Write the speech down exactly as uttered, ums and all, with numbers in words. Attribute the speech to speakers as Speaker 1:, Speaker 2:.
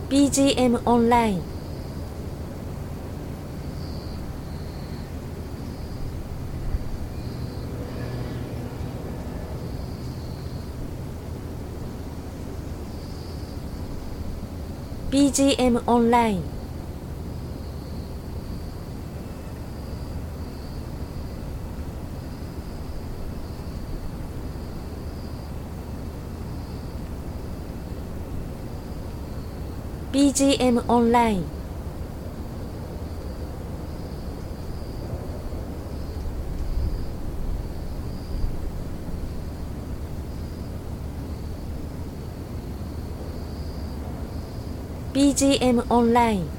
Speaker 1: ビージーエム オンラインビージーエム オンラインビージーエム オンラインビージーエム オンライン